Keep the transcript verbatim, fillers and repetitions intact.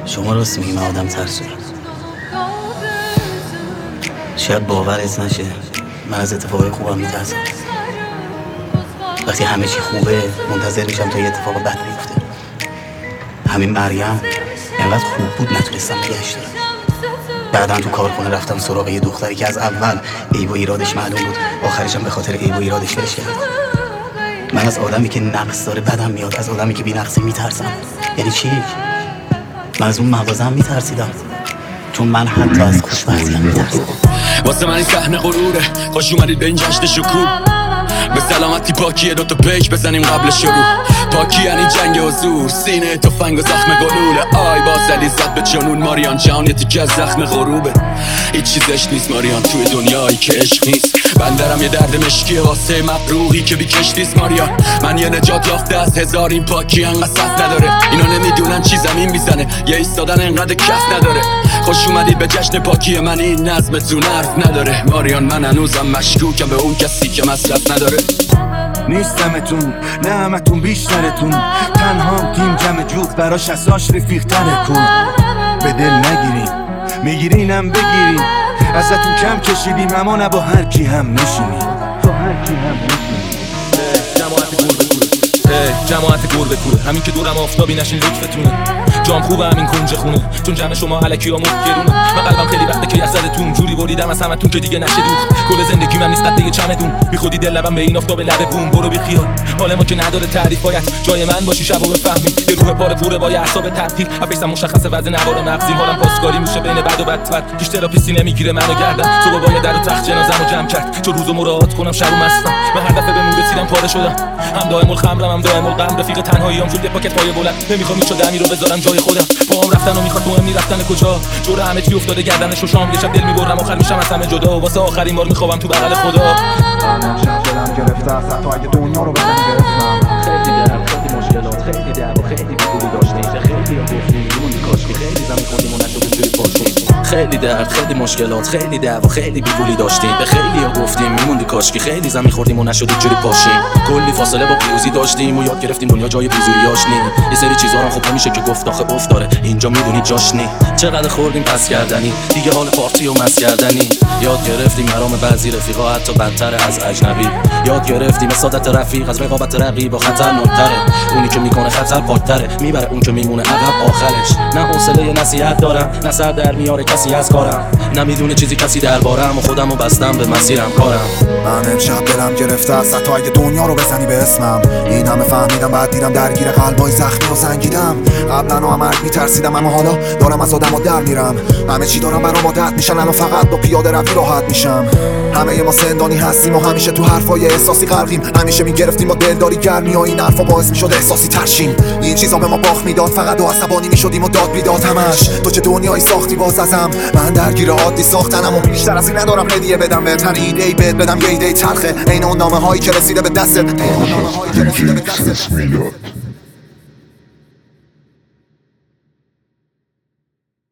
شما راست میگی، من آدم ترسویی. شاید باورت نشه، من از اتفاقای خوبم میترسم. وقتی همه چی خوبه منتظر میشم تا یه اتفاق بد بیفته. همین مریم انقدر خوب بود نتونستم نگهش دارم. بعدم تو کارخونه رفتم سراغ یه دختری که از اول عیب و ایرادش معلوم بود، آخرشم به خاطر عیب و ایرادش ولش کردم. من از آدمی که نقص داره بدم میاد، از آدمی که بی نقصه میترسم. یعنی چی؟ من از اون مغازه‌ام میترسیدم، چون من حتی از خوشبختیم میترسم. واسه من این صحنه غروره، خوش اومدید به این جشن شکوه. به سلامتی پاکیه دوتا پیک بزنیم قبل شروع. پاکی یعنی جنگ حضور، سینه تفنگ و زخم گلوله. آی بازلی زد به چنون ماریان، جهان یه تیکه از زخم غروبه. هیچ چیزش نیست ماریان توی دنیایی که عشق نیست. بندرم یه درد مشکیه واسه مقروحی که بی کشتیست ماریان. من یه نجات یافته از هزار این پاکی انقدر صف نداره. اینا نمیدونن چی زمین میزنه، یه ایستادن انقدر کف نداره. خوش اومدید به جشن پاکی من، این نظمتون حرف نداره. ماریان من هنوزم مشکوکم به اون کسی که مصرف نداره. نیستمتون نه همتون بیشترتون، تنها تیم جمع جوب براش اساش رفیق تره کن. به دل نگیریم میگیرینم بگیریم، ازتون کم کشیدیم اما نه با هر کی هم نشینیم. با هر کی هم نشینیم. جماعت گور بکوره، جماعت گور بکوره، همین که دورم آفتابی نشین لطفتونه. جام خوبه همین کنج خونه، چون جمع شما علکی ها مفکرونه. من قلبم خیلی وقته که یزدتون جوری بریدم از همتون که دیگه نشه دوخت. کل زندگی من نیست قد چمدون، بی خودی دل لبم به این آفتاب لبه بوم. برو بی خیال، حال ما که نداره تعریف، باید جای من باشی شب و بفهمی. یه روح پاره پوره با یه اعصاب تحقیق، افیسم مشخصه وزن نوار مغزیم. حالم پاسکاری میشه بین بد و بدتر، هیچ تراپیستی نمیگیره منو گردم. صبح باید در و تخت جنازه‌مو جمع کرد، چون روزو مراعات کنم شب و مستم. من هر دفعه بهمون رسیدم پاره شدم، هم دائم الخمرم هم دائم الغم. رفیق تنهاییام شد یه پاکت پای بلند، نمیخوام هیچ دمی رو بذارم جای خودم. باهم رفتن و میخواد مهم نی رفتن کجا، جور همه چی افتاده گردنش و شام. یه شب دل میبرم آخر میشم از همه جدا، واسه آخرین بار میخوام تو بغل خدا. من امشب دلم گرفته از حتی اگه دنیا رو بزنی به اسمم. خیلی درد، خیلی مشکلات، خیلی درد و خیلی بی‌پولی داشتیم. خیلی ها گفتیم میمونی کاش که خیلی زمین خوردیم و نشد اینجوری پاشیم. خیلی درد، خیلی مشکلات، خیلی درد و خیلی بی‌پولی داشتیم. به خیلی ها گفتیم میموندی کاش که خیلی زمین خوردیم و نشد اینجوری پاشیم. کلی فاصله با پیروزی داشتیم و یاد گرفتیم دنیا جای بیزوریاش نی. یه سری چیزا رو خب نمیشه که گفت آخه افت داره، اینجا میدونی جاش نی. چقدر خوردیم پس کردنی، دیگه حال پارتی و مس کردنی. یاد گرفتیم مرام بعضی رفیقا حتی بدتر از اجنبی. یاد گرفتیم سعادت رفیق از رقابت رقیب و خطرناک‌تره. اونی که میکنه خطر پاک‌تره، میبره اون که میمونه عقب آخرش. نه حوصله نصیحت دارم، نه سر در میاره کسی از کارم. نمیدونه چیزی کسی دربارم و خودمو بستم به مسیرم کارم. من امشب دلم گرفته از حتی اگه دنیا رو بزنی به اسمم. این همه فهمیدم بعد دیدم درگیر قلبای زخمی و سنگیدم. قبلا هم مرگ میترسیدم اما حالا دارم از آدم و در میرم. همه چی دارم برام عادت میشن، الان فقط با پیاده روی راحت میشم. همه ما زندانی هستیم و همیشه تو حرفای احساسی غرقیم. همیشه میگرفتیم با دلداری گرمی و این حرفا باعث میشد احساسی ترشیم. این چیزا به ما باخت میداد، فقط و عصبانی میشدیم و داد بیداد همش. تو چه دنیایی ساختی باز ازم، من درگیر عادی ساختنم و بیشتر از این ندارم هدیه بدم بهتر ایده ای بد بدم. یه ایده تلخه عین اون نامه هایی که رسیده به دستت.